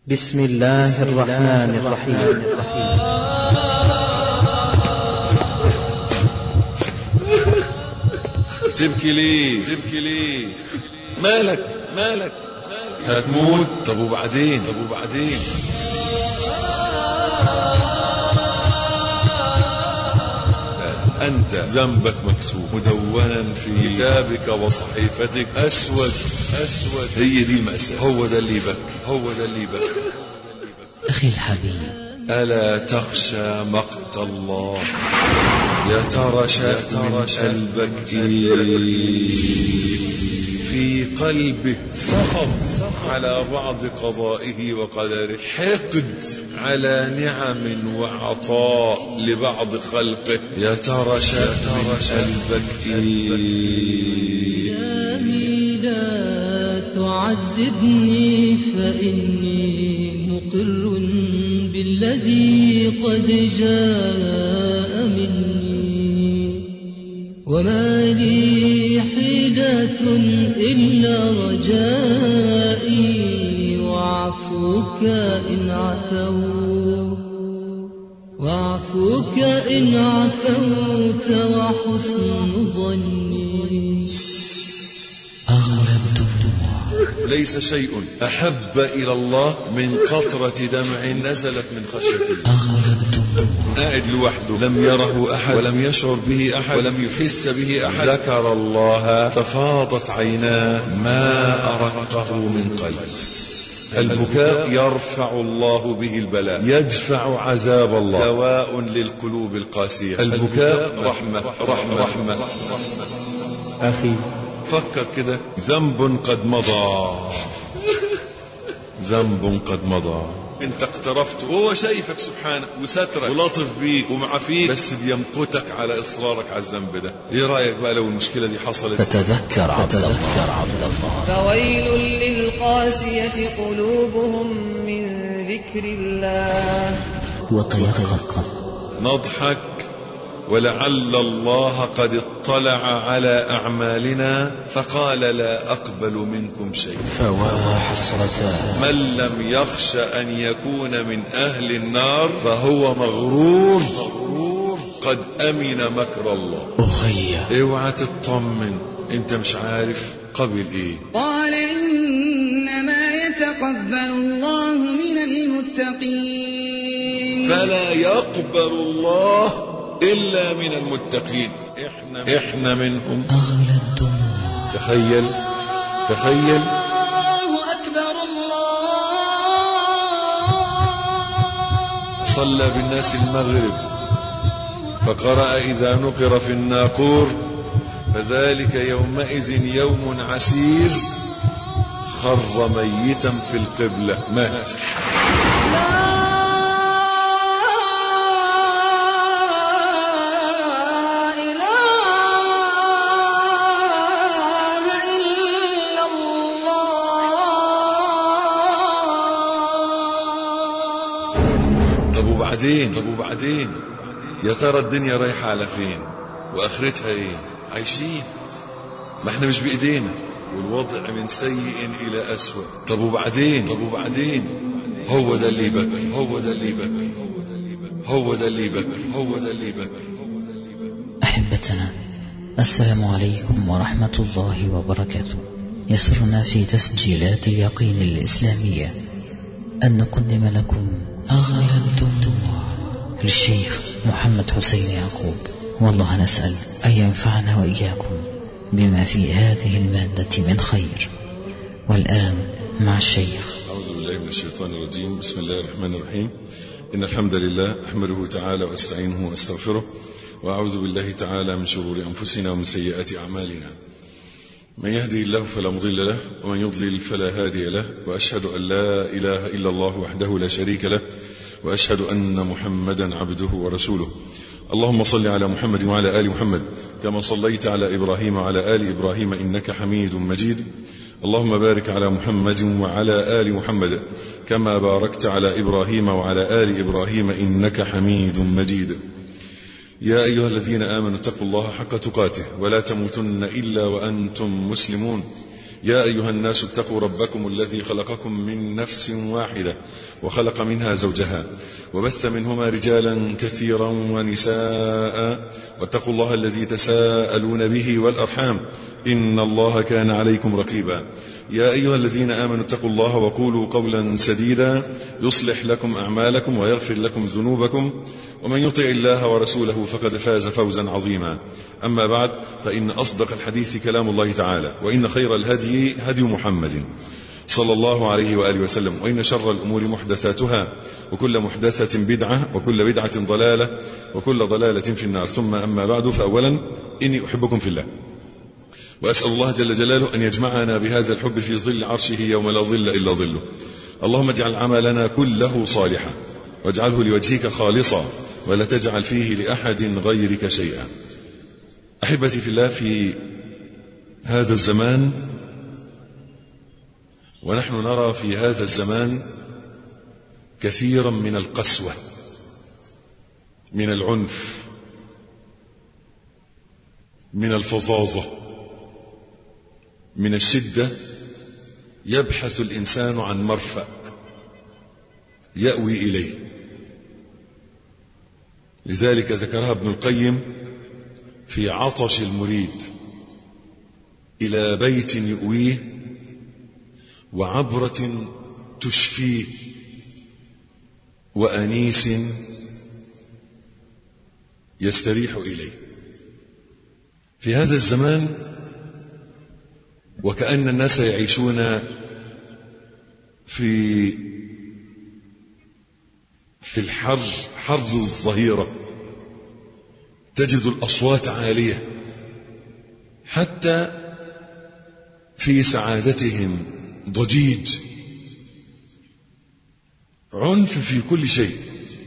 بسم الله الرحمن الرحيم. تبكي ليه؟ مالك هتموت؟ طب وبعدين أنت ذنبك مكتوب مدونا في كتابك وصحيفتك أسود. هي دي المأساة. هو ده اللي يبكي. أخي الحبيب، ألا تخشى مقت الله؟ يا ترى شاف من قلبك في قلبك سخط على بعض قضائه وقدره، حقد على نعم وعطاء لبعض خلقه. يا ترى شاف من قلبك إلهي لا تعذبني فإني مقر بالذي قد جاء مني، وما لي حيلة إلا رجائي وعفوك إن عفوت وحسن ظني. أغلبت ليس شيء أحب إلى الله من قطرة دمع نزلت من خشيته. قاعد لوحده، لم يره أحد ولم يشعر به أحد ولم يحس به أحد، ذكر الله ففاضت عيناه ما أرقه من قلب. البكاء يرفع الله به البلاء، يدفع عذاب الله، دواء للقلوب القاسية. البكاء رحمة. أخي، فكر كده، ذنب قد مضى انت اقترفت وهو شايفك سبحانه وسترك ولطف بيك ومعافيك، بس بيمقتك على اصرارك على الذنب ده. ايه رايك بقى لو المشكله دي حصلت؟ فتذكر عبد الله. فويل للقاسية قلوبهم من ذكر الله. وتيقظ. نضحك ولعل الله قد اطلع على أعمالنا فقال لا أقبل منكم شيء. فوا حسرة من لم يخش أن يكون من أهل النار فهو مغرور قد أمن مكر الله. أخي، اوعى تطمن، انت مش عارف قبل ايه. قال إنما يتقبل الله من المتقين. فلا يقبل الله إلا من المتقين. احنا منهم. أغلى الدموع. تخيل الله أكبر الله. صلى بالناس المغرب فقرأ إذا نقر في الناقور فذلك يومئذ يوم عسير، خر ميتا في القبلة، مات. طب وبعدين يا ترى الدنيا رايحة على فين وآخرتها ايه؟ عايشين، ما احنا مش بإيدينا، والوضع من سيء إلى أسوأ. طب وبعدين هو ده اللي يبكي. أحبتنا، السلام عليكم ورحمة الله وبركاته. يسرنا في تسجيلات اليقين الإسلامية أن نقدم لكم أغلى الدموع للشيخ محمد حسين يعقوب، والله نسأل أن ينفعنا وإياكم بما في هذه المادة من خير. والآن مع الشيخ. أعوذ بالله من الشيطان الرجيم. بسم الله الرحمن الرحيم. إن الحمد لله أحمده تعالى وأستعينه وأستغفره، وأعوذ بالله تعالى من شرور أنفسنا ومن سيئات أعمالنا. من يهدي الله فلا مضل له ومن يضلل فلا هادي له، وأشهد أن لا إله إلا الله وحده لا شريك له، وأشهد أن محمدا عبده ورسوله. اللهم صل على محمد وعلى آل محمد كما صليت على إبراهيم وعلى آل إبراهيم إنك حميد مجيد. اللهم بارك على محمد وعلى آل محمد كما باركت على إبراهيم وعلى آل إبراهيم إنك حميد مجيد. يا أيها الذين آمنوا اتقوا الله حق تقاته ولا تموتن إلا وأنتم مسلمون. يا أيها الناس اتقوا ربكم الذي خلقكم من نفس واحدة وخلق منها زوجها وبث منهما رجالا كثيرا ونساء واتقوا الله الذي تساءلون به والأرحام إن الله كان عليكم رقيبا. يا أيها الذين آمنوا اتقوا الله وقولوا قولا سديدا يصلح لكم أعمالكم ويغفر لكم ذنوبكم ومن يطع الله ورسوله فقد فاز فوزا عظيما. أما بعد فإن أصدق الحديث كلام الله تعالى وإن خير الهدي هدي محمد صلى الله عليه وآله وسلم وإن شر الأمور محدثاتها وكل محدثة بدعة وكل بدعة ضلالة وكل ضلالة في النار. ثم أما بعد فأولا إني أحبكم في الله وأسأل الله جل جلاله أن يجمعنا بهذا الحب في ظل عرشه يوم لا ظل إلا ظله. اللهم اجعل عملنا كله صالحا واجعله لوجهك خالصا ولا تجعل فيه لأحد غيرك شيئا. أحبتي في الله، في هذا الزمان ونحن نرى في هذا الزمان كثيرا من القسوة، من العنف، من الفظاظة، من الشدة، يبحث الإنسان عن مرفأ يأوي إليه. لذلك ذكرها ابن القيم في عطش المريد: إلى بيت يؤويه وعبرة تشفيه وأنيس يستريح إليه. في هذا الزمان وكأن الناس يعيشون في الحر، حر الظهيرة، تجد الأصوات عالية، حتى في سعادتهم ضجيج، عنف في كل شيء.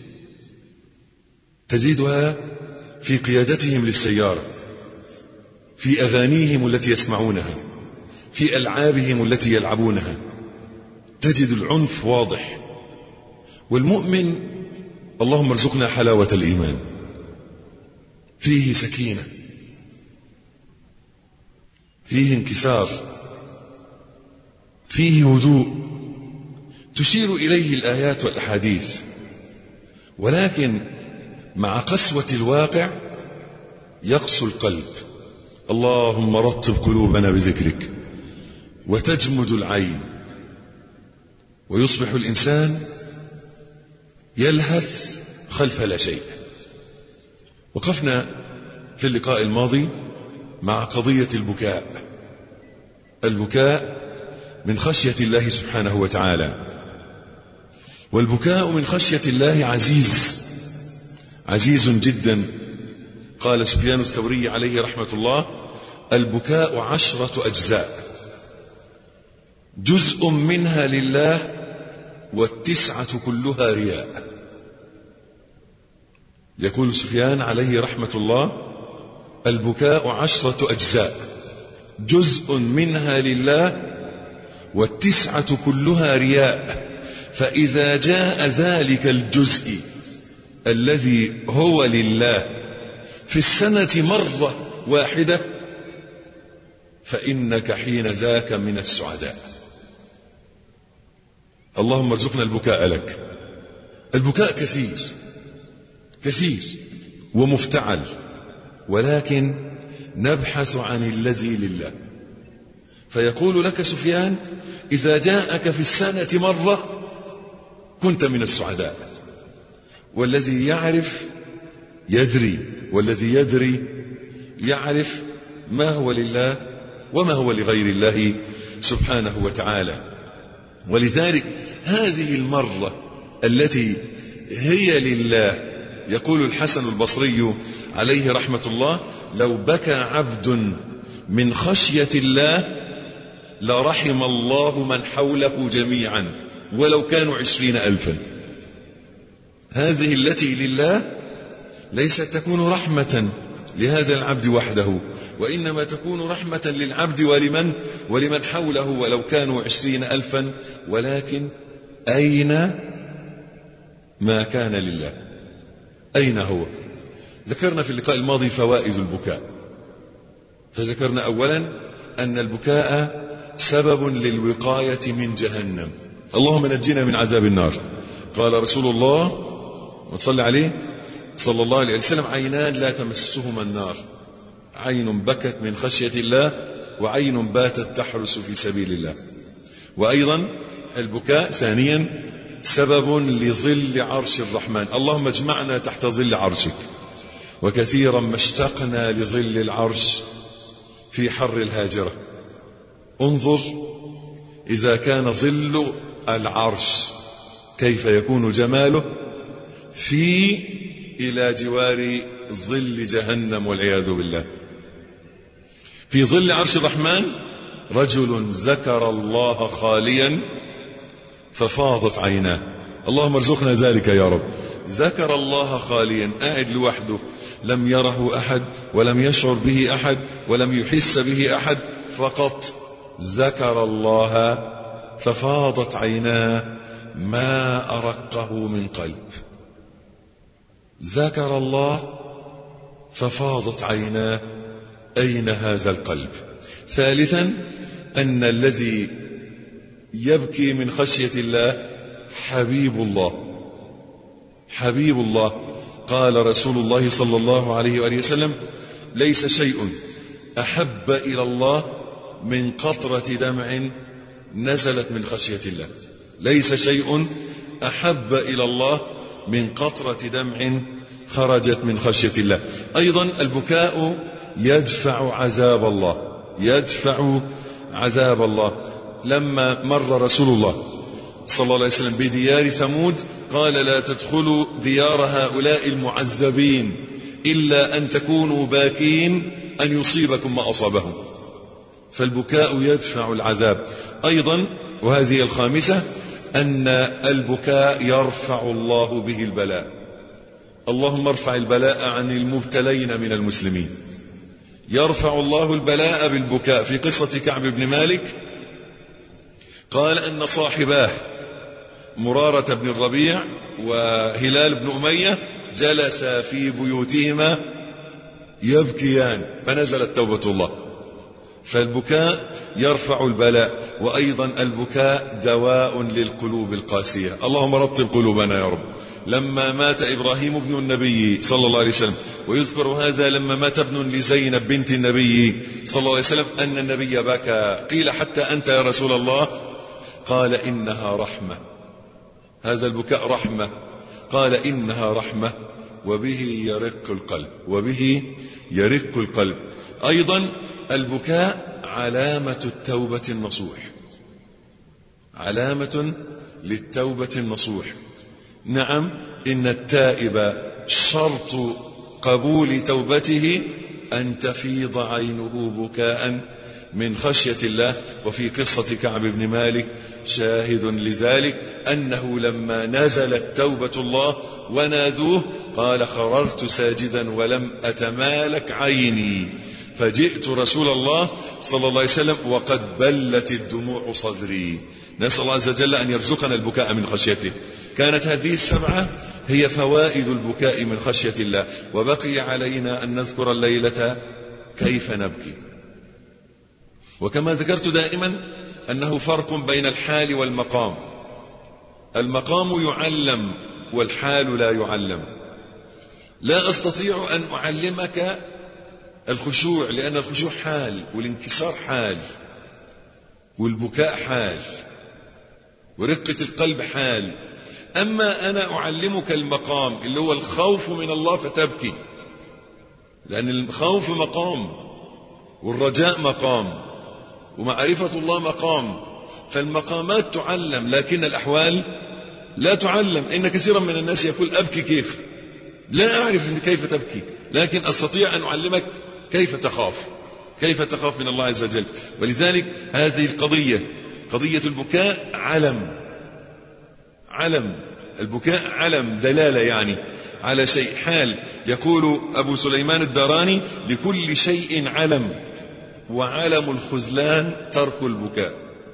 تجدها في قيادتهم للسيارة، في أغانيهم التي يسمعونها، في ألعابهم التي يلعبونها، تجد العنف واضح. والمؤمن اللهم ارزقنا حلاوة الإيمان، فيه سكينة، فيه انكسار، فيه هدوء تشير إليه الآيات والأحاديث. ولكن مع قسوة الواقع يقسو القلب. اللهم رطب قلوبنا بذكرك، وتجمد العين، ويصبح الإنسان يلهث خلف لا شيء. وقفنا في اللقاء الماضي مع قضية البكاء. البكاء من خشية الله سبحانه وتعالى، والبكاء من خشية الله عزيز جدا. قال سفيان الثوري عليه رحمة الله: البكاء 10 أجزاء، جزء منها لله و9 كلها رياء. يقول سفيان عليه رحمة الله: البكاء 10 أجزاء، جزء منها لله و9 كلها رياء. فإذا جاء ذلك الجزء الذي هو لله في السنة مرة واحدة فإنك حين ذاك من السعداء. اللهم ارزقنا البكاء لك. البكاء كثير ومفتعل، ولكن نبحث عن الذي لله. فيقول لك سفيان: إذا جاءك في السنة مرة كنت من السعداء. والذي يعرف يدري، والذي يدري يعرف ما هو لله وما هو لغير الله سبحانه وتعالى. ولذلك هذه المرة التي هي لله، يقول الحسن البصري عليه رحمة الله: لو بكى عبد من خشية الله لرحم الله من حوله جميعا ولو كانوا 20,000. هذه التي لله ليست تكون رحمة لهذا العبد وحده، وإنما تكون رحمة للعبد ولمن حوله ولو كانوا 20,000. ولكن أين ما كان لله؟ أين هو؟ ذكرنا في اللقاء الماضي فوائد البكاء، فذكرنا أولا أن البكاء سبب للوقاية من جهنم. اللهم نجنا من عذاب النار. قال رسول الله وصلى عليه صلى الله عليه وسلم: عينان لا تمسهما النار، عين بكت من خشية الله، وعين باتت تحرس في سبيل الله. وأيضا البكاء ثانيا سبب لظل عرش الرحمن. اللهم اجمعنا تحت ظل عرشك. وكثيرا ما اشتقنا لظل العرش في حر الهاجرة. انظر إذا كان ظل العرش كيف يكون جماله إلى جوار ظل جهنم والعياذ بالله. في ظل عرش الرحمن رجل ذكر الله خاليا ففاضت عيناه. اللهم ارزقنا ذلك يا رب. ذكر الله خاليا، قاعد لوحده، لم يره أحد ولم يشعر به أحد ولم يحس به أحد، فقط ذكر الله ففاضت عيناه، ما أرقه من قلب. ذكر الله ففاضت عيناه، أين هذا القلب؟ ثالثا أن الذي يبكي من خشية الله حبيب الله. حبيب الله. قال رسول الله صلى الله عليه وآله وسلم: ليس شيء أحب إلى الله من قطرة دمع نزلت من خشية الله. ليس شيء أحب إلى الله من قطرة دمع خرجت من خشية الله. أيضا البكاء يدفع عذاب الله. يدفع عذاب الله. لما مر رسول الله صلى الله عليه وسلم بديار ثمود قال: لا تدخلوا ديار هؤلاء المعذبين إلا أن تكونوا باكين أن يصيبكم ما أصابهم. فالبكاء يدفع العذاب. أيضا وهذه الخامسة أن البكاء يرفع الله به البلاء. اللهم ارفع البلاء عن المبتلين من المسلمين. يرفع الله البلاء بالبكاء. في قصة كعب بن مالك قال أن صاحباه مرارة بن الربيع وهلال بن أمية جلسا في بيوتهما يبكيان، فنزلت توبة الله. فالبكاء يرفع البلاء. وأيضا البكاء دواء للقلوب القاسية. اللهم رطب قلوبنا يا رب. لما مات إبراهيم بن النبي صلى الله عليه وسلم، ويذكر هذا لما مات ابن لزينب بنت النبي صلى الله عليه وسلم أن النبي بكى. قيل: حتى أنت يا رسول الله؟ قال: إنها رحمة. هذا البكاء رحمة. قال: إنها رحمة وبه يرق القلب. وبه يرق القلب. أيضا البكاء علامة التوبة النصوح. علامة للتوبة النصوح. نعم، إن التائب شرط قبول توبته أن تفيض عينه بكاء من خشية الله. وفي قصة كعب بن مالك شاهد لذلك أنه لما نزلت توبة الله ونادوه قال: خررت ساجدا ولم أتمالك عيني، فجئت رسول الله صلى الله عليه وسلم وقد بلت الدموع صدري. نسأل الله عز وجل أن يرزقنا البكاء من خشيته. كانت هذه السبعة هي فوائد البكاء من خشية الله. وبقي علينا أن نذكر الليلة كيف نبكي. وكما ذكرت دائما أنه فرق بين الحال والمقام. المقام يعلم والحال لا يعلم. لا أستطيع أن أعلمك الخشوع، لأن الخشوع حال، والانكسار حال، والبكاء حال، ورقة القلب حال. أما أنا أعلمك المقام اللي هو الخوف من الله فتبكي، لأن الخوف مقام، والرجاء مقام، ومعرفة الله مقام. فالمقامات تعلم لكن الأحوال لا تعلم. إن كثيرا من الناس يقول: أبكي كيف؟ لا أعرف كيف تبكي، لكن أستطيع أن أعلمك كيف تخاف، كيف تخاف من الله عز وجل. ولذلك هذه القضية، قضية البكاء علم. البكاء علم، دلالة يعني على شيء، حال. يقول أبو سليمان الداراني: لكل شيء علم، وعلم الخذلان ترك البكاء.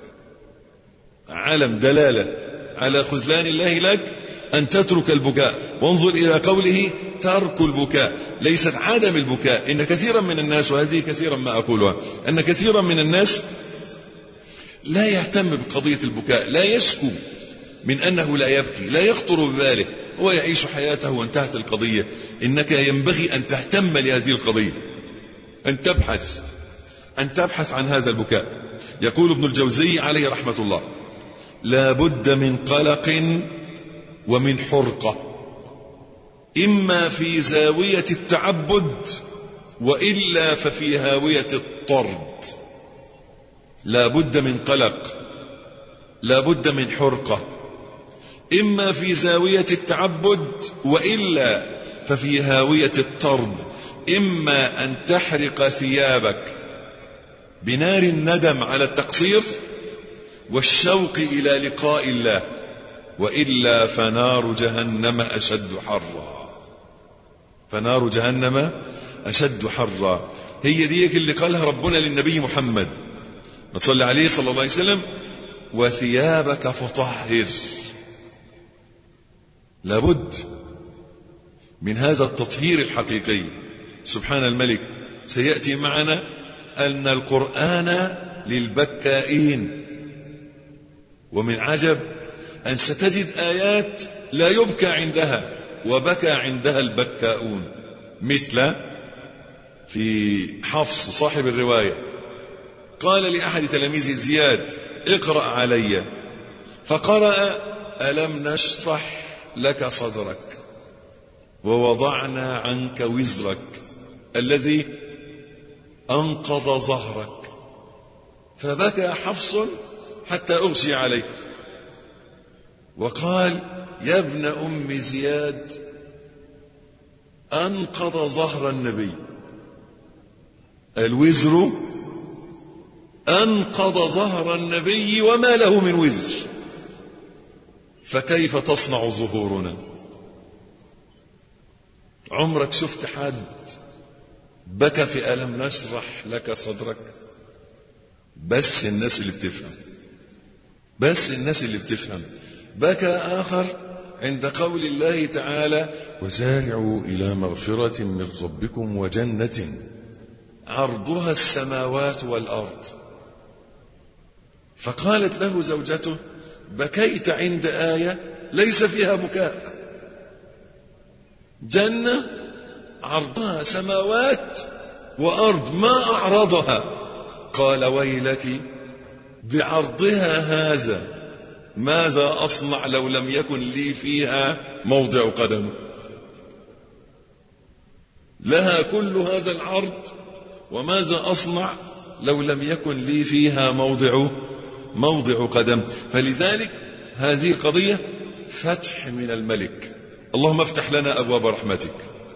علم، دلالة على خذلان الله لك أن تترك البكاء. وانظر إلى قوله ترك البكاء، ليست عدم البكاء. إن كثيرا من الناس، وهذه كثيرا ما أقولها، أن كثيرا من الناس لا يهتم بقضية البكاء، لا يشكو من أنه لا يبكي، لا يخطر بباله، هو يعيش حياته وانتهت القضية. إنك ينبغي أن تهتم لهذه القضية، أن تبحث عن هذا البكاء. يقول ابن الجوزي عليه رحمة الله: لا بد من قلق ومن حرقة، إما في زاوية التعبد وإلا ففي هاوية الطرد. لا بد من قلق، لا بد من حرقة، إما في زاوية التعبد وإلا ففي هاوية الطرد. إما أن تحرق ثيابك بنار الندم على التقصير والشوق إلى لقاء الله، وإلا فنار جهنم أشد حرا. فنار جهنم أشد حرا. هي ديك اللي قالها ربنا للنبي محمد ما صلى عليه صلى الله عليه وسلم: وثيابك فطهر. لابد من هذا التطهير الحقيقي. سبحان الملك. سيأتي معنا أن القرآن للبكائين، ومن عجب أن ستجد آيات لا يبكى عندها وبكى عندها البكاؤون، مثل في حفص صاحب الرواية قال لأحد تلاميذه زياد: اقرأ علي، فقرأ: ألم نشرح لك صدرك ووضعنا عنك وزرك الذي أنقض ظهرك. فبكى حفص حتى أغشي عليه وقال: يا ابن أم زياد، أنقض ظهر النبي، الوزر أنقض ظهر النبي وما له من وزر، فكيف تصنع ظهورنا؟ عمرك شفت حد بكى في ألم نشرح لك صدرك؟ بس الناس اللي بتفهم، بس الناس اللي بتفهم. بكى آخر عند قول الله تعالى: وسارعوا إلى مغفرة من ربكم وجنة عرضها السماوات والأرض. فقالت له زوجته: بكيت عند آية ليس فيها بكاء، جنة عرضها سماوات وأرض ما أعرضها. قال: ويلك بعرضها هذا ماذا أصنع لو لم يكن لي فيها موضع قدم؟ لها كل هذا العرض، وماذا أصنع لو لم يكن لي فيها موضع قدم؟ فلذلك هذه قضية فتح من الملك. اللهم افتح لنا أبواب رحمتك.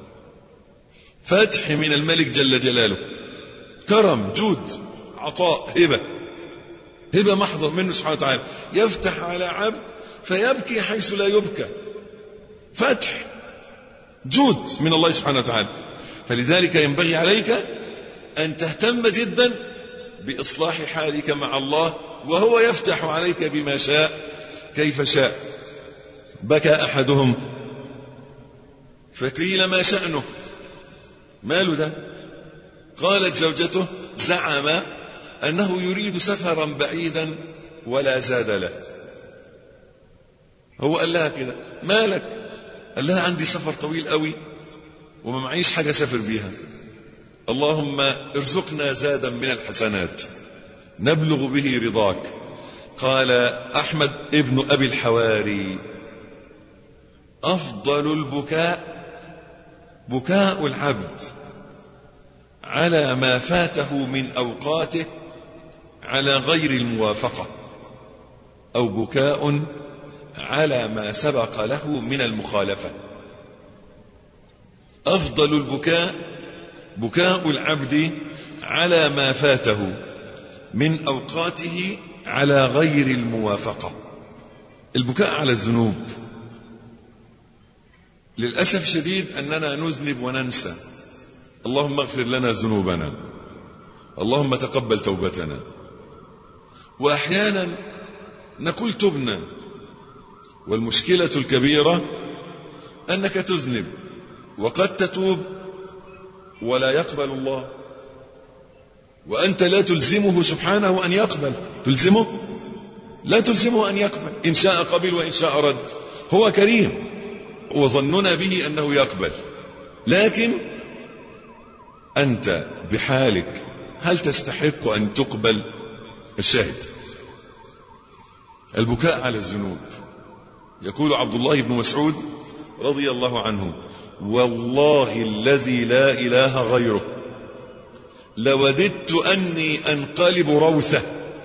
فتح من الملك جل جلاله، كرم، جود، عطاء، هبة محضة منه سبحانه وتعالى. يفتح على عبد فيبكي حيث لا يبكى. فتح، جود من الله سبحانه وتعالى. فلذلك ينبغي عليك أن تهتم جدا بإصلاح حالك مع الله، وهو يفتح عليك بما شاء كيف شاء. بكى أحدهم فقيل: ما شأنه؟ ماله ده؟ قالت زوجته: زعم أنه يريد سفرا بعيدا ولا زاد له. هو قال لها كده: مالك؟ قال لها: عندي سفر طويل قوي وما معيش حاجة سافر بيها، اللهم ارزقنا زادا من الحسنات نبلغ به رضاك. قال أحمد ابن أبي الحواري: أفضل البكاء بكاء العبد على ما فاته من أوقاته على غير الموافقة، أو بكاء على ما سبق له من المخالفة. أفضل البكاء بكاء العبد على ما فاته من أوقاته على غير الموافقة. البكاء على الذنوب، للأسف شديد أننا نذنب وننسى. اللهم اغفر لنا ذنوبنا، اللهم تقبل توبتنا. وأحيانا نقول تبنا، والمشكلة الكبيرة أنك تذنب وقد تتوب ولا يقبل الله، وأنت لا تلزمه سبحانه أن يقبل. تلزمه؟ لا تلزمه أن يقبل، إن شاء قبل وإن شاء رد. هو كريم وظننا به أنه يقبل، لكن أنت بحالك هل تستحق أن تقبل؟ الشاهد البكاء على الذنوب. يقول عبد الله بن مسعود رضي الله عنه: والله الذي لا إله غيره لوددت أني أنقلب روثة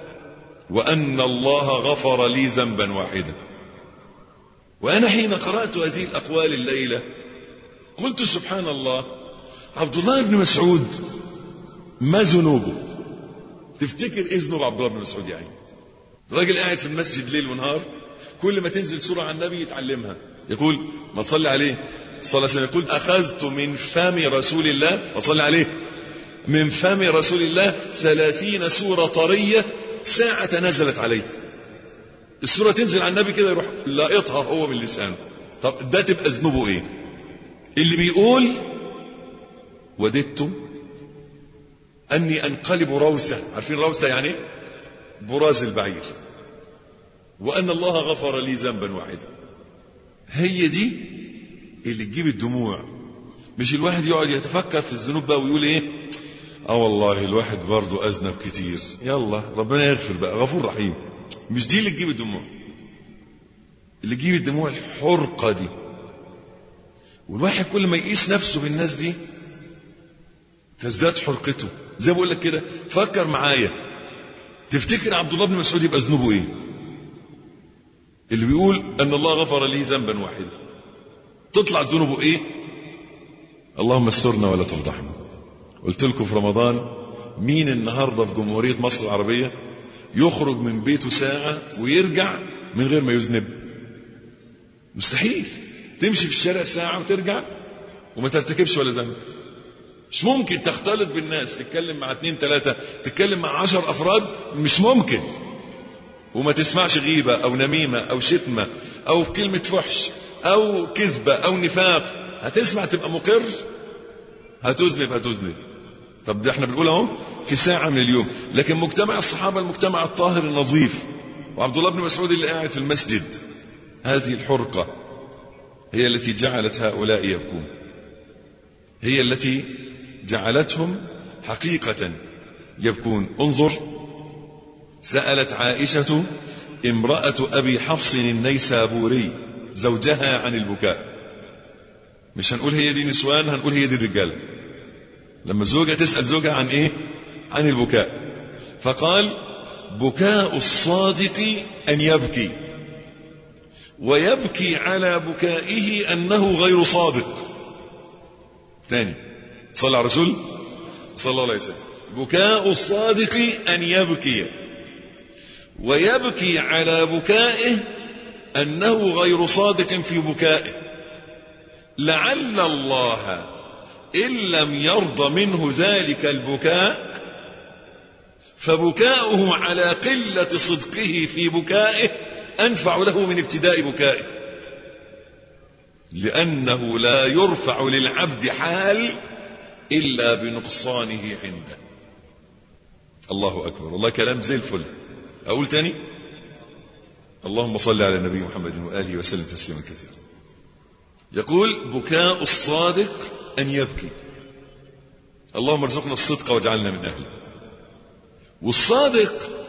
وأن الله غفر لي ذنبا واحدا. وأنا حين قرأت هذه الأقوال الليلة قلت سبحان الله، عبد الله بن مسعود ما ذنوبه؟ تفتكر إيه ذنوب عبد الله بن مسعود؟ يعني راجل قاعد في المسجد ليل ونهار، كل ما تنزل سورة عن النبي يتعلمها، يقول ما تصلي عليه صلى الله عليه وسلم، يقول أخذت من فم رسول الله، وصلي عليه، من فم رسول الله 30 سورة طرية ساعة نزلت عليه. السورة تنزل على النبي كده يروح لاقطها هو من لسانه. طب ده تبقى ذنوبه ايه؟ اللي بيقول وددت أني أنقلب روثة، عارفين روثة يعني براز البعير، وأن الله غفر لي ذنبا واحدا. هي دي اللي تجيب الدموع، مش الواحد يقعد يتفكر في الذنوب بقى ويقول ايه، والله الواحد برضه أذنب كتير، يلا ربنا يغفر بقى، غفور رحيم. مش دي اللي تجيب الدموع. اللي تجيب الدموع الحرقة دي. والواحد كل ما يقيس نفسه بالناس دي تزداد حرقته. زي ما بقول لك كده، فكر معايا، تفتكر عبد الله بن مسعود يبقى ذنوبه ايه؟ اللي بيقول ان الله غفر لي ذنبا واحدا، تطلع ذنوبه ايه؟ اللهم استرنا ولا تفضحنا. قلت لكم في رمضان، مين النهارده في جمهورية مصر العربية يخرج من بيته ساعة ويرجع من غير ما يذنب؟ مستحيل. تمشي في الشارع ساعة وترجع وما ترتكبش ولا ذنب. مش ممكن تختلط بالناس، تتكلم مع 2 3، تتكلم مع 10 أفراد، مش ممكن، وما تسمعش غيبة أو نميمة أو شتمة أو كلمة فحش أو كذبة أو نفاق. هتسمع تبقى مقر، هتذنب. طب ده احنا بنقول اهو في ساعة من اليوم. لكن مجتمع الصحابة المجتمع الطاهر النظيف، وعبد الله بن مسعود اللي قاعد في المسجد، هذه الحرقة هي التي جعلت هؤلاء يبكون، هي التي جعلتهم حقيقة يبكون. انظر، سألت عائشة امرأة أبي حفص النيسابوري زوجها عن البكاء. مش هنقول هي دي نسوان، هنقول هي دي الرجال. لما زوجة تسأل زوجها عن ايه؟ عن البكاء. فقال: بكاء الصادق أن يبكي، ويبكي على بكائه أنه غير صادق. تاني، صلى على رسول صلى الله عليه وسلم. بكاء الصادق أن يبكي، ويبكي على بكائه أنه غير صادق في بكائه، لعل الله إن لم يرض منه ذلك البكاء فبكاؤه على قلة صدقه في بكائه أنفع له من ابتداء بكائه، لأنه لا يرفع للعبد حال إلا بنقصانه عنده. الله أكبر، والله كلام زي الفل. أقول تاني: اللهم صل على النبي محمد وآله وسلم تسليما كثيرا. يقول: بكاء الصادق أن يبكي. اللهم ارزقنا الصدق واجعلنا من أهله. والصادق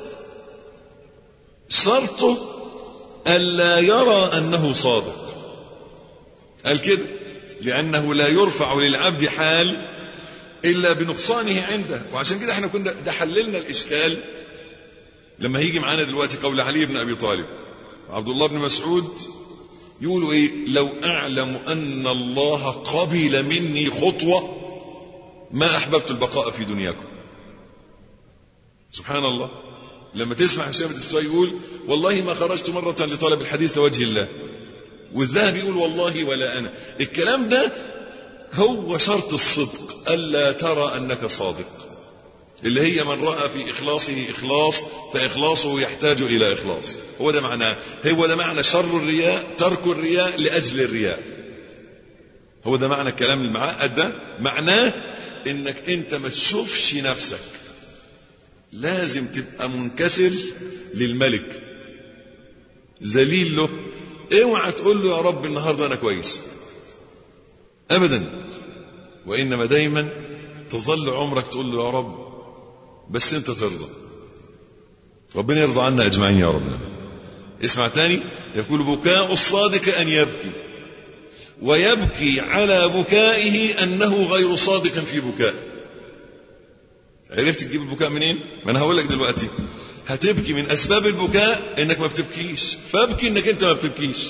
شرطه ألا يرى أنه صادق. قال كده: لأنه لا يرفع للعبد حال إلا بنقصانه عنده. وعشان كده احنا كنا ده حللنا الإشكال لما هيجي معانا دلوقتي قول علي بن أبي طالب وعبد الله بن مسعود يقولوا ايه: لو أعلم أن الله قبل مني خطوة ما أحببت البقاء في دنياكم. سبحان الله. لما تسمع هشام الدستوائي يقول: والله ما خرجت مرة لطلب الحديث لوجه الله، والذهبي يقول: والله ولا أنا. الكلام ده هو شرط الصدق، ألا ترى أنك صادق، اللي هي من رأى في إخلاصه إخلاص فإخلاصه يحتاج إلى إخلاص. هو ده معناه، هو ده معنى شر الرياء، ترك الرياء لأجل الرياء. هو ده معنى الكلام المعقد ده. معناه إنك أنت ما تشوفش نفسك لازم تبقى منكسر للملك، ذليل له. اوعى تقول له يا رب النهارده انا كويس ابدا، وانما دايما تظل عمرك تقول له يا رب بس انت ترضى. ربنا يرضى عنا اجمعين يا رب. اسمع تاني، يقول بكاء الصادق ان يبكي، ويبكي على بكائه انه غير صادق في بكائه. عرفت تجيب البكاء منين؟ ما انا هقول لك دلوقتي. هتبكي من اسباب البكاء انك ما بتبكيش، فابكي انك انت ما بتبكيش.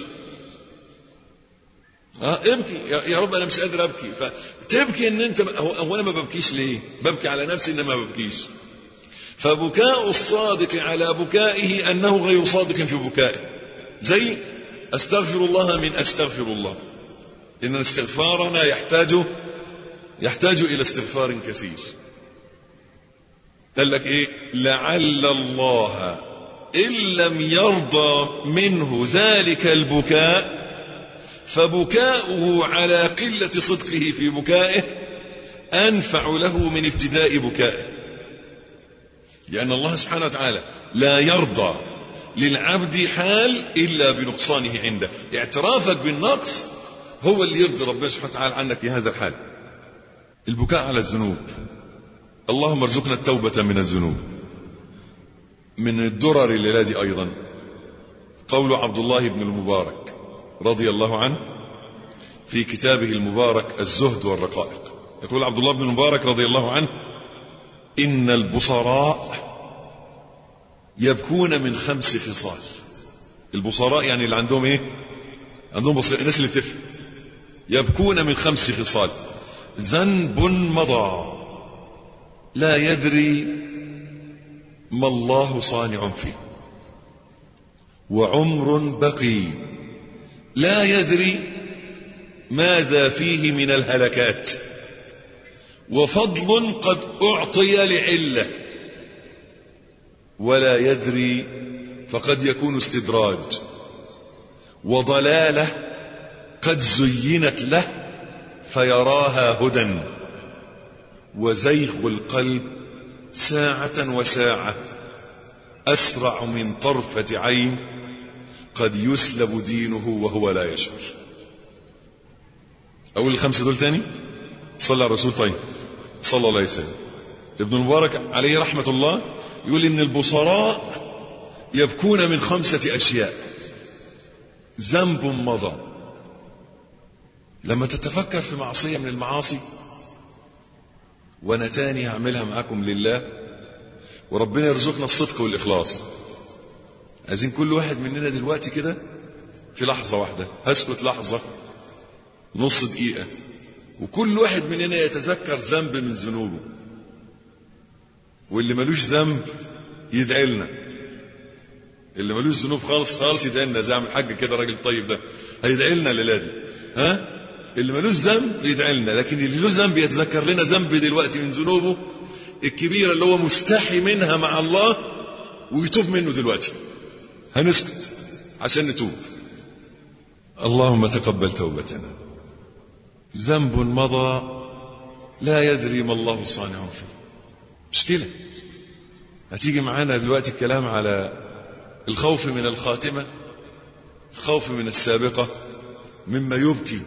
ابكي يا رب انا مش قادر ابكي، فتبكي ان انت هو انا ما ببكيش ليه؟ ببكي على نفسي ان ما ببكيش. فبكاء الصادق على بكائه انه غير صادق في بكائه. زي استغفر الله من استغفر الله، ان استغفارنا يحتاج الى استغفار كثير. قال لك ايه؟ لعل الله ان لم يرضى منه ذلك البكاء فبكاؤه على قلة صدقه في بكائه أنفع له من ابتداء بكائه. لأن الله سبحانه وتعالى لا يرضى للعبد حال إلا بنقصانه عنده. اعترافك بالنقص هو اللي يرضي ربنا سبحانه وتعالى عنك في هذا الحال. البكاء على الذنوب، اللهم ارزقنا التوبة من الذنوب. من الدرر الليلة دي أيضا قول عبد الله بن المبارك رضي الله عنه في كتابه المبارك الزهد والرقائق. يقول عبد الله بن المبارك رضي الله عنه: إن البصراء يبكون من 5 خصال. البصراء يعني اللي عندهم ايه؟ عندهم بصير، الناس اللي بتفهم. يبكون من 5 خصال: ذنب مضى لا يدري ما الله صانع فيه، وعمر بقي لا يدري ماذا فيه من الهلكات، وفضل قد أعطي لعلة ولا يدري فقد يكون استدراج، وضلالة قد زينت له فيراها هدى، وزيغ القلب ساعة وساعة أسرع من طرفة عين قد يسلب دينه وهو لا يشعر. أول 5 دول تاني. صلى على الرسول. طيب صلى الله عليه وسلم. ابن المبارك عليه رحمة الله يقول إن البصراء يبكون من 5 أشياء: ذنب مضى. لما تتفكر في معصية من المعاصي، وانا تاني هعملها معاكم لله، وربنا يرزقنا الصدق والإخلاص. عايزين كل واحد مننا دلوقتي كده في لحظة واحدة، هسكت لحظة نص دقيقة، وكل واحد مننا يتذكر ذنب من ذنوبه، واللي ملوش ذنب يدعي لنا. اللي ملوش ذنوب خالص خالص يدعي لنا، زي عم الحاج كده راجل طيب ده هيدعي لنا الليلة دي. اللي ملوش ذنب يدعي لنا، لكن اللي له ذنب يتذكر لنا ذنب دلوقتي من ذنوبه الكبيرة اللي هو مستحي منها مع الله ويتوب منه دلوقتي. هنسكت عشان نتوب. اللهم تقبل توبتنا. ذنب مضى لا يدري ما الله صانع فيه. مشكلة. هتيجي معانا دلوقتي الكلام على الخوف من الخاتمة، الخوف من السابقة، مما يبكي.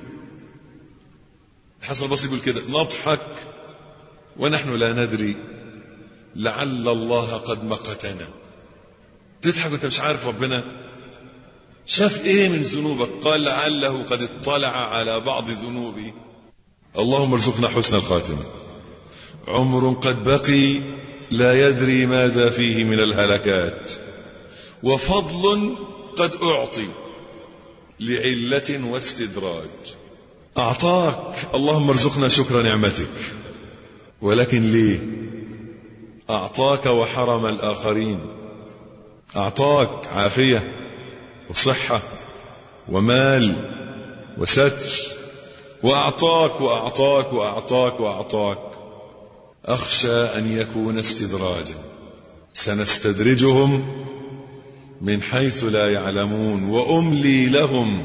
الحسن البصري يقول كده: نضحك ونحن لا ندري لعل الله قد مقتنا. تضحك وانت مش عارف ربنا شاف ايه من ذنوبك. قال: لعله قد اطلع على بعض ذنوبي. اللهم ارزقنا حسن الخاتمة. عمر قد بقي لا يدري ماذا فيه من الهلكات، وفضل قد أعطي لعلة واستدراج. أعطاك، اللهم ارزقنا شكر نعمتك، ولكن ليه؟ أعطاك وحرم الآخرين. أعطاك عافية وصحة ومال وستر، وأعطاك وأعطاك وأعطاك وأعطاك. أخشى أن يكون استدراجا. سنستدرجهم من حيث لا يعلمون وأملي لهم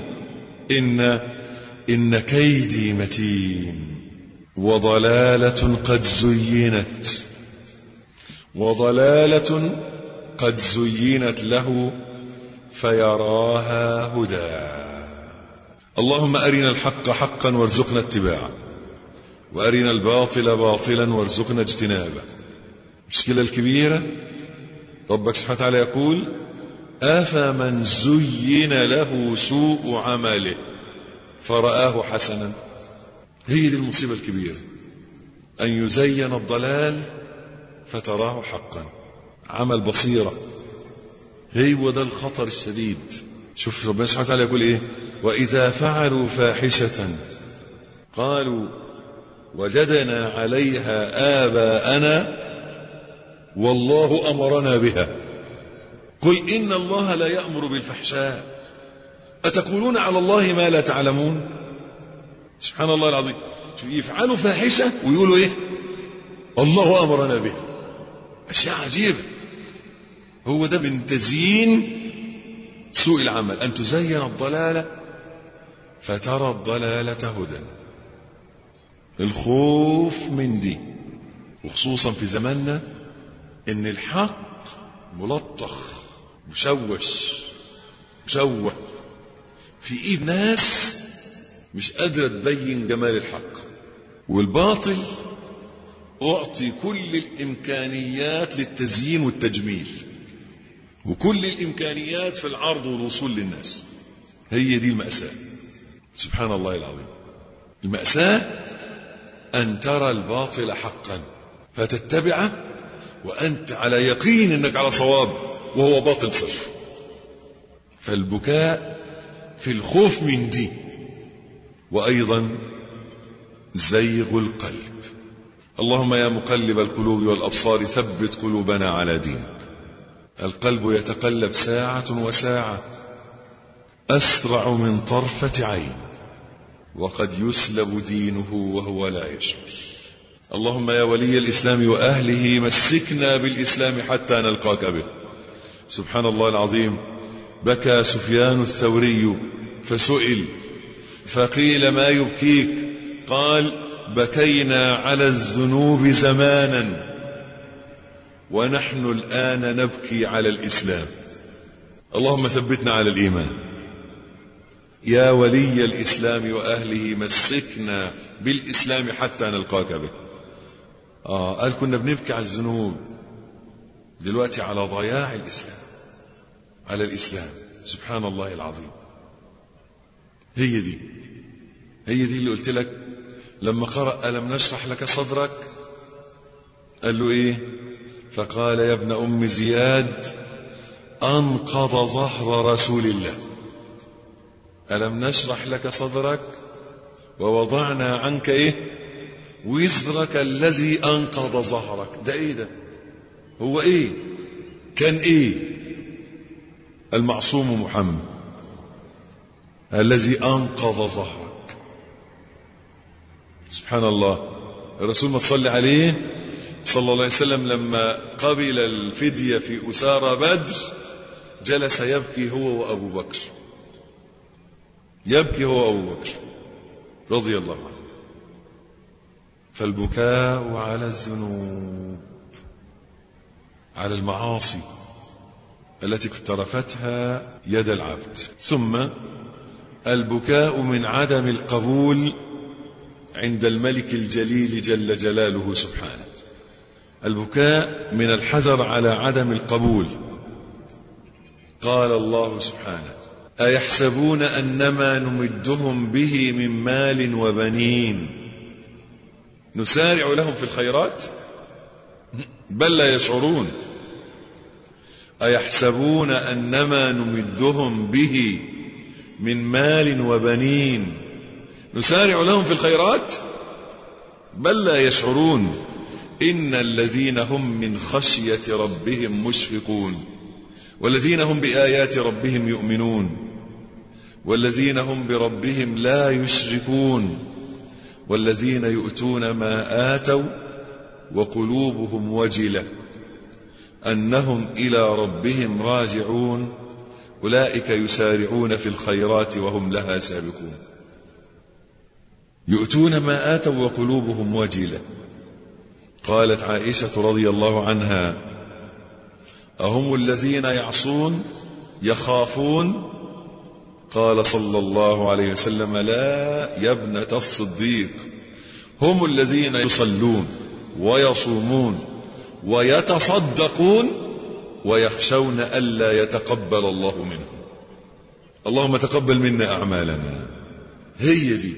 إن كيدي متين. وضلالة قد زينت وضلالة قد زينت له فيراها هدى. اللهم أرنا الحق حقا وارزقنا اتباعه، وأرنا الباطل باطلا وارزقنا اجتنابه. المشكلة الكبيرة ربك سبحانه وتعالى يقول: أفمن زين له سوء عمله فرآه حسنا. هي دي المصيبة الكبيرة، أن يزين الضلال فتراه حقا، عمل بصيرة. هو ده الخطر الشديد. شوف ربنا سبحانه وتعالى يقول إيه: وإذا فعلوا فاحشة قالوا وجدنا عليها آباءنا والله أمرنا بها قل إن الله لا يأمر بالفحشاء أتقولون على الله ما لا تعلمون. سبحان الله العظيم. يفعلوا فاحشة ويقولوا إيه؟ الله أمرنا بها. أشياء عجيبة. هو ده من تزيين سوء العمل، أن تزين الضلالة فترى الضلالة هدى. الخوف من دي، وخصوصا في زماننا إن الحق ملطخ مشوه في إيد ناس مش قادرة تبين جمال الحق، والباطل أعطي كل الإمكانيات للتزيين والتجميل، وكل الإمكانيات في العرض والوصول للناس. هي دي المأساة. سبحان الله العظيم. المأساة أن ترى الباطل حقا فتتبعه وأنت على يقين أنك على صواب وهو باطل صرف. فالبكاء في الخوف من دي، وأيضا زيغ القلب. اللهم يا مقلب القلوب والأبصار ثبت قلوبنا على دينك. القلب يتقلب ساعة وساعة أسرع من طرفة عين، وقد يسلب دينه وهو لا يشعر. اللهم يا ولي الإسلام وأهله مسكنا بالإسلام حتى نلقاك به. سبحان الله العظيم. بكى سفيان الثوري فسئل فقيل ما يبكيك؟ قال: بكينا على الذنوب زمانا ونحن الآن نبكي على الإسلام. اللهم ثبتنا على الإيمان. يا ولي الإسلام وأهله مسكنا بالإسلام حتى نلقاك به. قال كنا بنبكي على الذنوب، دلوقتي على ضياع الإسلام، على الإسلام. سبحان الله العظيم. هي دي اللي قلت لك لما قرأ ألم نشرح لك صدرك قال له إيه؟ فقال يا ابن أم زياد أنقض ظهر رسول الله. ألم نشرح لك صدرك ووضعنا عنك إيه؟ وزرك الذي أنقض ظهرك. ده إيه ده؟ هو إيه؟ كان إيه؟ المعصوم محمد الذي أنقض ظهرك. سبحان الله. الرسول ما تصلي عليه صلى الله عليه وسلم لما قبل الفدية في أسارى بدر جلس يبكي هو وأبو بكر، يبكي هو وأبو بكر رضي الله عنه. فالبكاء على الذنوب، على المعاصي التي اقترفتها يد العبد. ثم البكاء من عدم القبول عند الملك الجليل جل جلاله سبحانه. البكاء من الحذر على عدم القبول. قال الله سبحانه أيحسبون أنما نمدهم به من مال وبنين نسارع لهم في الخيرات بل لا يشعرون. أيحسبون أنما نمدهم به من مال وبنين نسارع لهم في الخيرات بل لا يشعرون. إن الذين هم من خشية ربهم مشفقون والذين هم بآيات ربهم يؤمنون والذين هم بربهم لا يشركون والذين يؤتون ما آتوا وقلوبهم وجلة أنهم إلى ربهم راجعون أولئك يسارعون في الخيرات وهم لها سابقون. يؤتون ما آتوا وقلوبهم وجلة قالت عائشة رضي الله عنها: أهم الذين يعصون يخافون؟ قال صلى الله عليه وسلم: لا يا ابنة الصديق، هم الذين يصلون ويصومون ويتصدقون ويخشون ألا يتقبل الله منهم. اللهم تقبل منا أعمالنا. هي دي.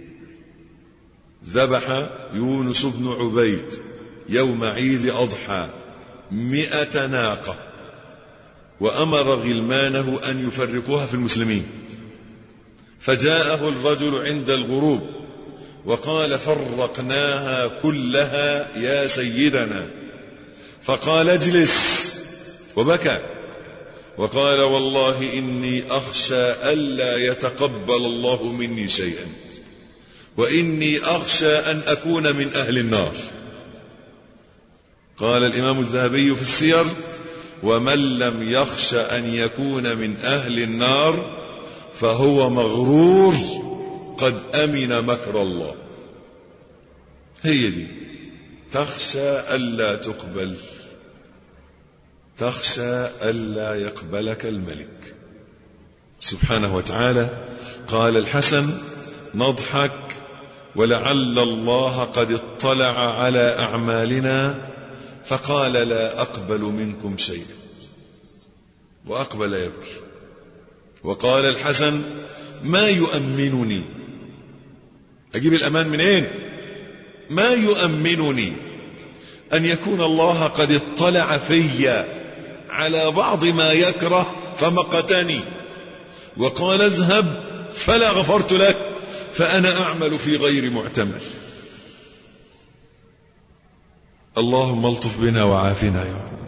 ذبح يونس بن عبيد يوم عيد أضحى 100 ناقة، وأمر غلمانه أن يفرقوها في المسلمين، فجاءه الرجل عند الغروب وقال: فرقناها كلها يا سيدنا. فقال: اجلس، وبكى وقال: والله إني أخشى ألا يتقبل الله مني شيئا، وإني أخشى أن أكون من أهل النار. قال الإمام الذهبي في السير: ومن لم يخش أن يكون من أهل النار فهو مغرور قد أمن مكر الله. هي دي. تخشى ألا تقبل، تخشى ألا يقبلك الملك سبحانه وتعالى. قال الحسن: نضحك ولعل الله قد اطلع على أعمالنا فقال: لا أقبل منكم شيئا، وأقبل يبكي. وقال الحسن: ما يؤمنني، أجيب الأمان منين؟ ما يؤمنني أن يكون الله قد اطلع في على بعض ما يكره فمقتني، وقال: اذهب فلا غفرت لك فأنا أعمل في غير معتمل. اللهم الطف بنا وعافنا يا رب.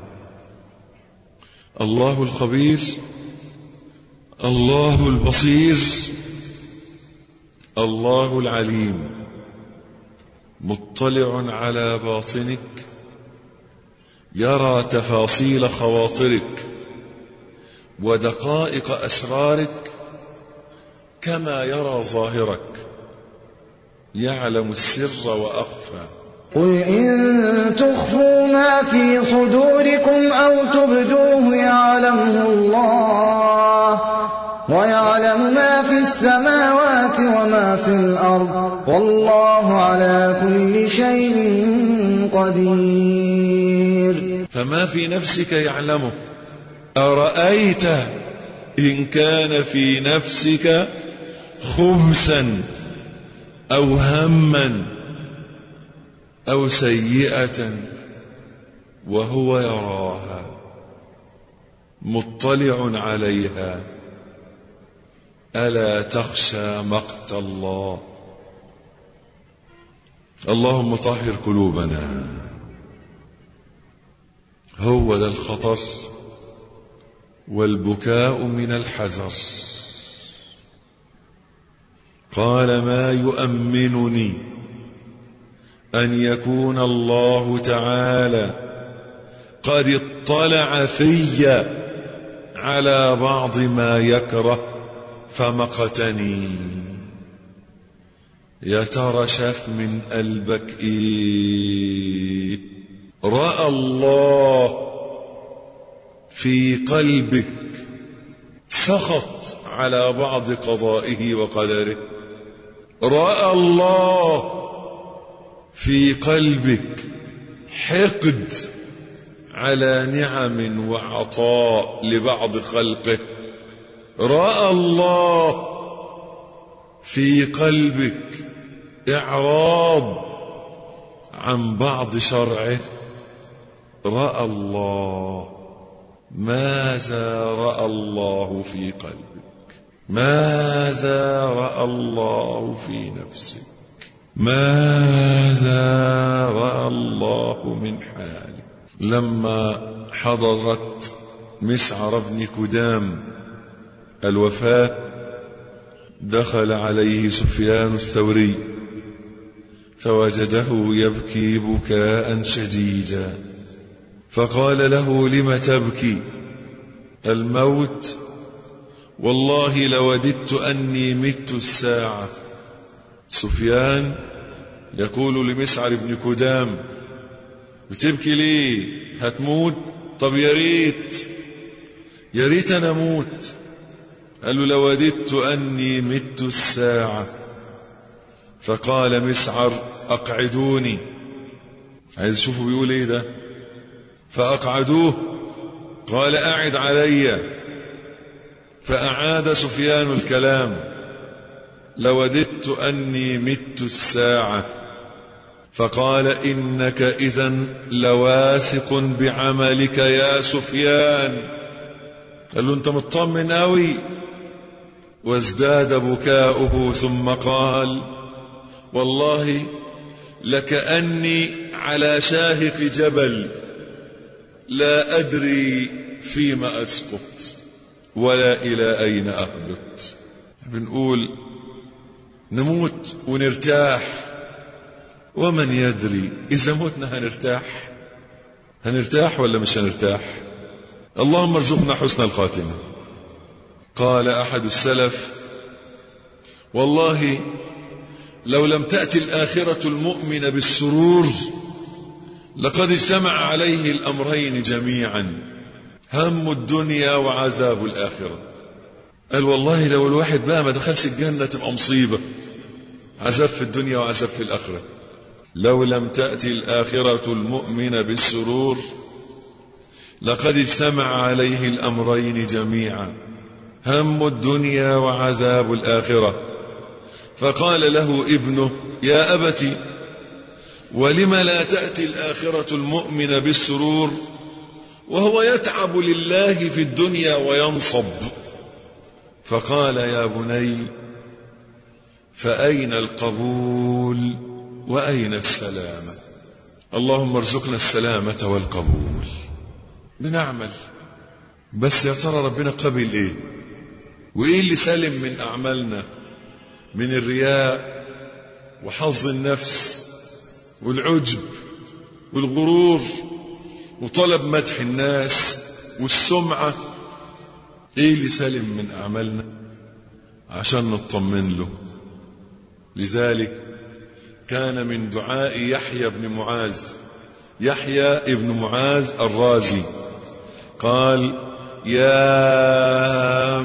الله الخبير، الله البصير، الله العليم، مطلع على باطنك، يرى تفاصيل خواطرك ودقائق أسرارك كما يرى ظاهرك، يعلم السر وأخفى. قل إن تخفوا ما في صدوركم أو تبدوه يعلمه الله، ويعلم ما في السماوات وما في الأرض، والله على كل شيء قدير. فما في نفسك يعلمه. أرأيت إن كان في نفسك خبثا أو هما أو سيئة وهو يراها مطلع عليها، ألا تخشى مقت الله؟ اللهم طهر قلوبنا. هو ذا الخطر والبكاء من الحذر. قال: ما يؤمنني أن يكون الله تعالى قد اطلع في على بعض ما يكره فمقتني. يا ترى شاف من قلبك إيه؟ رأى الله في قلبك سخط على بعض قضائه وقدره؟ رأى الله في قلبك حقد على نعم وعطاء لبعض خلقه؟ رأى الله في قلبك إعراض عن بعض شرعه؟ رأى الله. ماذا رأى الله في قلبك؟ ماذا رأى الله في نفسك؟ ماذا رأى الله من حالك؟ لما حضرت مسعر بن كدام الوفاة دخل عليه سفيان الثوري فوجده يبكي بكاء شديدا، فقال له: لم تبكي؟ الموت؟ والله لوددت أني مت الساعة. سفيان يقول لمسعر بن كدام: بتبكي ليه؟ هتموت؟ طب يا ريت أنا أموت. قال له لوددت أني مت الساعة. فقال مسعر أقعدوني. عايز اشوفه بيقول ايه ده. فأقعدوه. قال أعد علي. فأعاد سفيان الكلام. لوددت أني مت الساعة. فقال إنك إذن لواثق بعملك يا سفيان. قال له أنت مطمن أوي. وازداد بكاؤه ثم قال والله لكأني على شاهق جبل لا أدري فيما أسقط ولا إلى أين أهبط. بنقول نموت ونرتاح، ومن يدري إذا متنا هنرتاح ولا مش هنرتاح؟ اللهم ارزقنا حسن الخاتمة. قال أحد السلف والله لو لم تأتي الآخرة المؤمن بالسرور لقد اجتمع عليه الأمرين جميعا، هم الدنيا وعذاب الآخرة. قال والله لو الواحد بقى ما دخلش الجنة تبقى مصيبة، عذاب في الدنيا وعذاب في الآخرة. لو لم تأتي الآخرة المؤمن بالسرور لقد اجتمع عليه الأمرين جميعا، هم الدنيا وعذاب الآخرة. فقال له ابنه يا أبت ولم لا تأتي الآخرة المؤمن بالسرور وهو يتعب لله في الدنيا وينصب؟ فقال يا بني فأين القبول وأين السلامة؟ اللهم ارزقنا السلامة والقبول. بنعمل بس يا ترى ربنا قبل ايه؟ وايه اللي سلم من أعمالنا؟ من الرياء وحظ النفس والعجب والغرور وطلب مدح الناس والسمعة. ايه اللي سلم من أعمالنا عشان نطمن له؟ لذلك كان من دعاء يحيى بن معاذ الرازي قال يا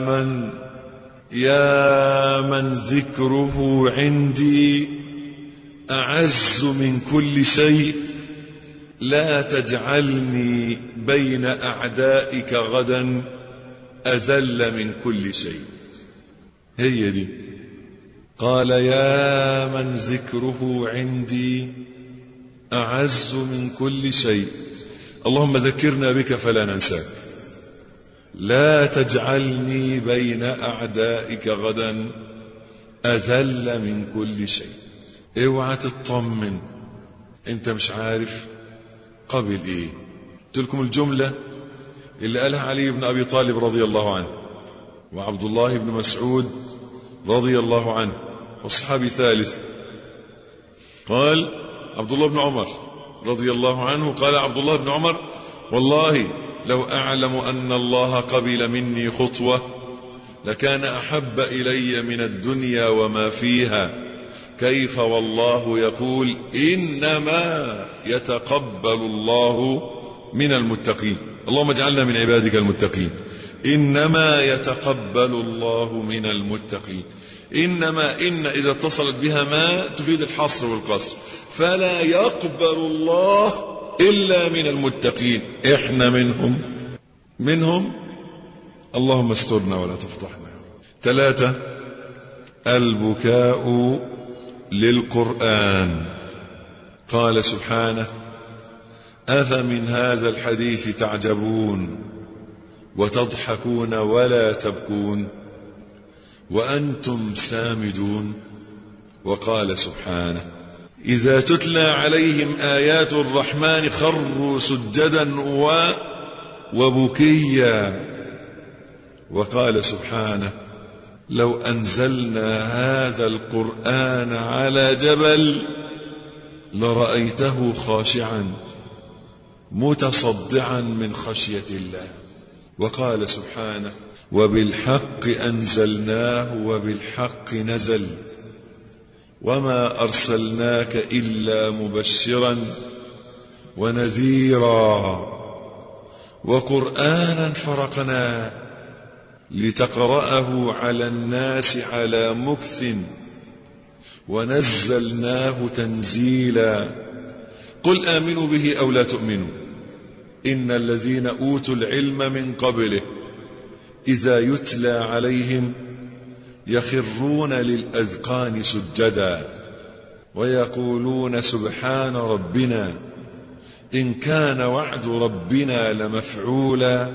من ذكره عندي أعز من كل شيء لا تجعلني بين أعدائك غدا أذل من كل شيء. هي دي. قال يا من ذكره عندي أعز من كل شيء اللهم ذكرنا بك فلا ننساك، لا تجعلني بين أعدائك غدا أذل من كل شيء. اوعى تطمن انت مش عارف قبل ايه. قلت لكم الجملة اللي قالها علي بن أبي طالب رضي الله عنه وعبد الله بن مسعود رضي الله عنه والصحابي ثالث. قال عبد الله بن عمر رضي الله عنه قال عبد الله بن عمر والله لو أعلم أن الله قبل مني خطوة لكان أحب إلي من الدنيا وما فيها. كيف والله يقول إنما يتقبل الله من المتقين. اللهم اجعلنا من عبادك المتقين. إنما يتقبل الله من المتقين. إنما إن إذا اتصلت بها ما تفيد الحصر والقصر، فلا يقبل الله إلا من المتقين. إحنا منهم. اللهم استرنا ولا تفضحنا. 3 البكاء للقرآن. قال سبحانه أفمن هذا الحديث تعجبون وتضحكون ولا تبكون وأنتم سامدون. وقال سبحانه إذا تتلى عليهم آيات الرحمن خروا سجدا وبكيا. وقال سبحانه لو أنزلنا هذا القرآن على جبل لرأيته خاشعا متصدعا من خشية الله. وقال سبحانه وبالحق أنزلناه وبالحق نزل وما أرسلناك إلا مبشرا ونذيرا وقرآنا فرقناه لتقرأه على الناس على مكث ونزلناه تنزيلا قل آمنوا به أو لا تؤمنوا إن الذين أوتوا العلم من قبله إذا يتلى عليهم يخرون للأذقان سجدا ويقولون سبحان ربنا إن كان وعد ربنا لمفعولا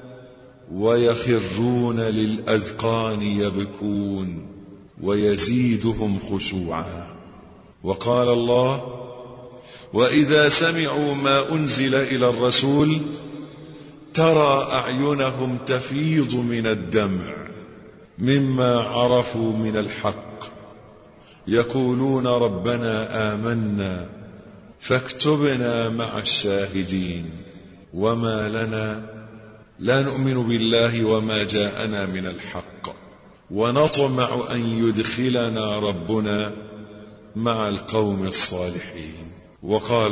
ويخرون للأذقان يبكون ويزيدهم خشوعا. وقال الله وإذا سمعوا ما أنزل إلى الرسول ترى أعينهم تفيض من الدمع مما عرفوا من الحق يقولون ربنا آمنا فاكتبنا مع الشاهدين وما لنا لا نؤمن بالله وما جاءنا من الحق ونطمع أن يدخلنا ربنا مع القوم الصالحين. وقال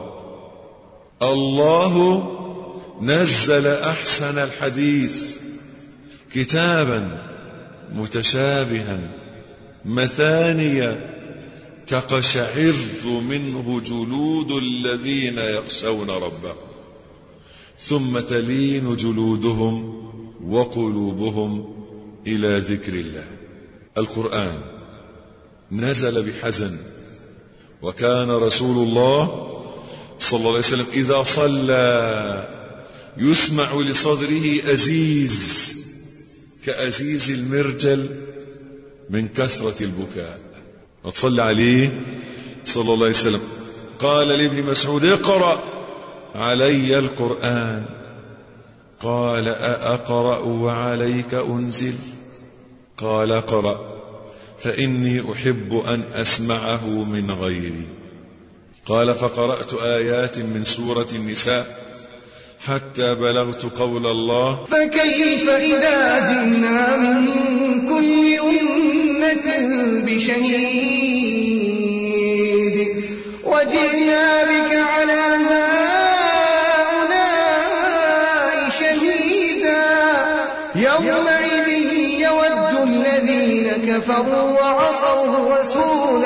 الله نزل أحسن الحديث كتابا متشابها مثانيا تقشعر منه جلود الذين يخشون ربهم ثم تلين جلودهم وقلوبهم إلى ذكر الله. القرآن نزل بحزن، وكان رسول الله صلى الله عليه وسلم إذا صلى يسمع لصدره أزيز كأزيز المرجل من كثرة البكاء. وصلى عليه صلى الله عليه وسلم قال لابن مسعود اقرأ علي القرآن قال أأقرأ وعليك أنزل قال اقرأ فإني أحب أن أسمعه من غيري. قال فقرأت آيات من سورة النساء حتى بلغت قول الله فكيف إذا جئنا من كل أمة بشهيد وجئنا بك على هؤلاء شهيدا يومئذ يود الذين كفروا وعصوا الرسول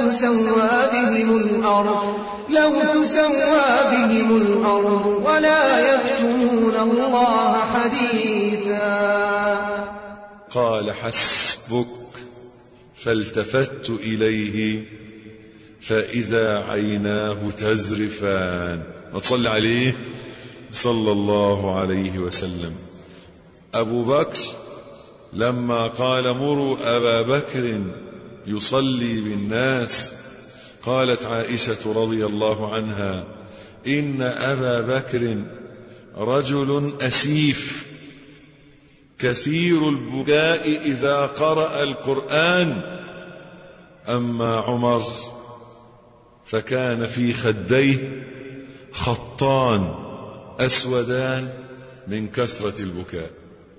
لو تسوى بهم الأرض ولا يكتمون الله حديثا. قال حسبك فالتفت إليه فإذا عيناه تزرفان. وصلى عليه صلى الله عليه وسلم. أبو بكر لما قال مروا أبا بكر يصلي بالناس قالت عائشة رضي الله عنها إن أبا بكر رجل أسيف كثير البكاء إذا قرأ القرآن، أما عمر فكان في خديه خطان أسودان من كثرة البكاء.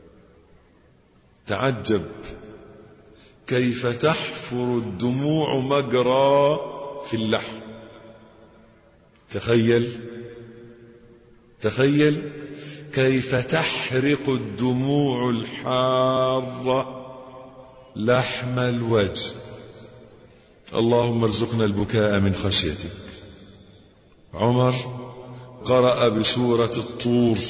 تعجب كيف تحفر الدموع مجرى في اللحم. تخيل كيف تحرق الدموع الحارة لحم الوجه. اللهم ارزقنا البكاء من خشيتك. عمر قرأ بسورة الطور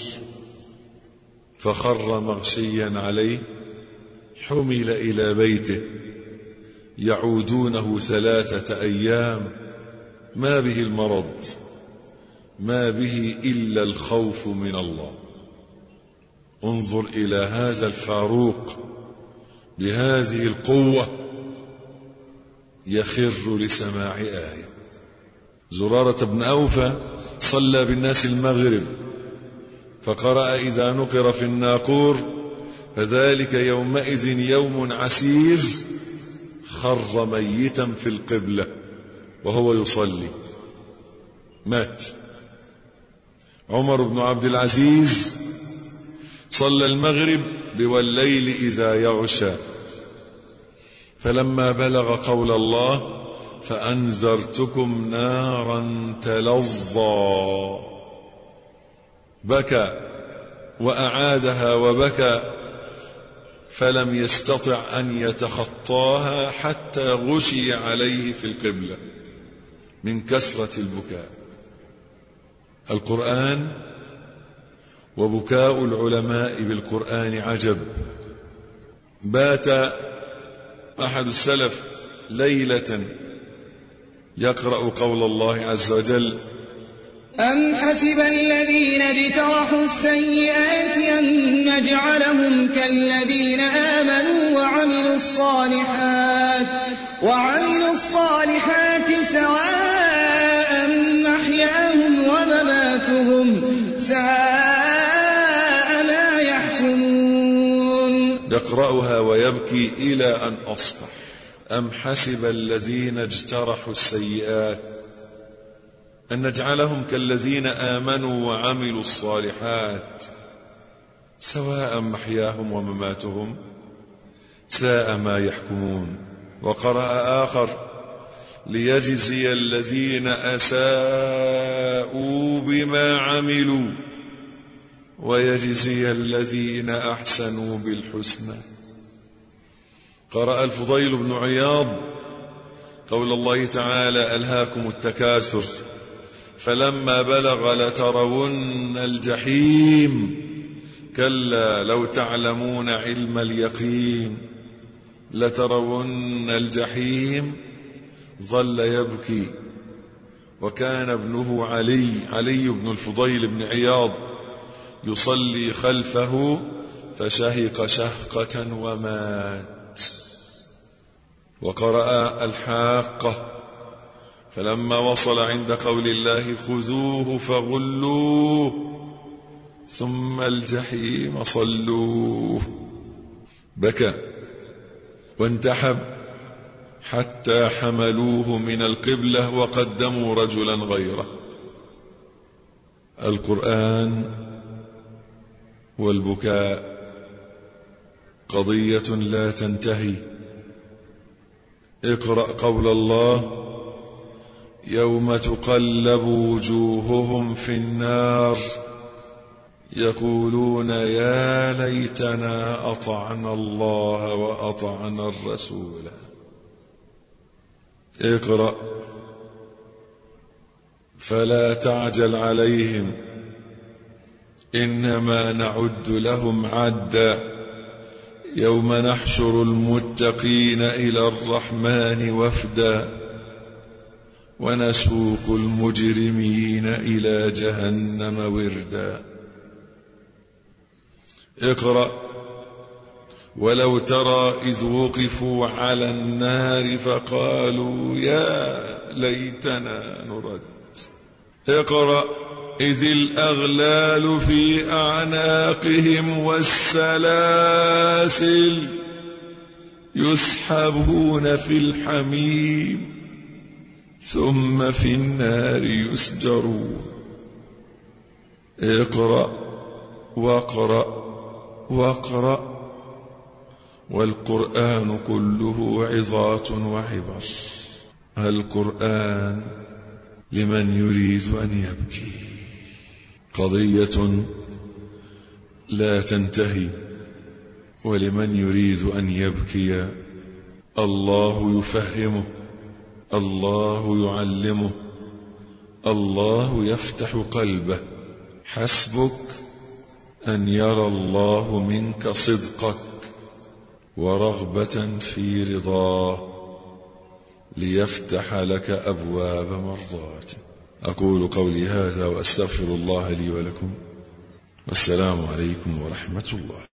فخر مغشيا عليه، حمل إلى بيته يعودونه 3 أيام، ما به المرض، ما به إلا الخوف من الله. انظر إلى هذا الفاروق بهذه القوة يخر لسماع آية. زرارة بن أوفى صلى بالناس المغرب فقرأ إذا نقر في الناقور فذلك يومئذ يوم عسير، خر ميتا في القبلة وهو يصلي مات. عمر بن عبد العزيز صلى المغرب والليل إذا يغشى، فلما بلغ قول الله فأنذرتكم نارا تلظى. بكى وأعادها وبكى فلم يستطع أن يتخطاها حتى غشي عليه في القبلة من كثرة البكاء. القرآن وبكاء العلماء بالقرآن عجب. بات أحد السلف ليلة يقرأ قول الله عز وجل: أم حسب الذين اجترحوا السيئات أن نجعلهم كالذين آمنوا وعملوا الصالحات سواء محياهم ومماتهم ساء ما يحكمون. يقرأها ويبكي إلى أن أصبح. أم حسب الذين اجترحوا السيئات أن نجعلهم كالذين آمنوا وعملوا الصالحات سواء محياهم ومماتهم ساء ما يحكمون. وقرأ آخر: ليجزي الذين أساءوا بما عملوا ويجزي الذين أحسنوا بالحسنى. قرأ الفضيل بن عياض قول الله تعالى: ألهاكم التكاثر فلما بلغ لترون الجحيم كلا لو تعلمون علم اليقين لترون الجحيم. ظل يبكي. وكان ابنه علي بن الفضيل بن عياض يصلي خلفه فشهق شهقة ومات. وقرأ الحاقة فلما وصل عند قول الله: خذوه فغلوه ثم الجحيم صلوه. بكى وانتحب حتى حملوه من القبلة وقدموا رجلا غيره. القرآن والبكاء قضية لا تنتهي. اقرأ قول الله: يوم تقلب وجوههم في النار يقولون يا ليتنا أطعنا الله وأطعنا الرسول. اقرأ: فلا تعجل عليهم إنما نعد لهم عدا يوم نحشر المتقين إلى الرحمن وفدا ونسوق المجرمين إلى جهنم وردا. اقرأ: ولو ترى إذ وقفوا على النار فقالوا يا ليتنا نرد. اقرأ: إذ الأغلال في أعناقهم والسلاسل يسحبون في الحميم ثم في النار يسجرون. اقرأ واقرأ واقرأ والقرآن كله عظات وعبر. القرآن لمن يريد أن يبكي قضية لا تنتهي، ولمن يريد أن يبكي الله يفهمه، الله يعلمه، الله يفتح قلبه. حسبك أن يرى الله منك صدقك ورغبة في رضاه ليفتح لك أبواب مرضاته. أقول قولي هذا وأستغفر الله لي ولكم، والسلام عليكم ورحمة الله.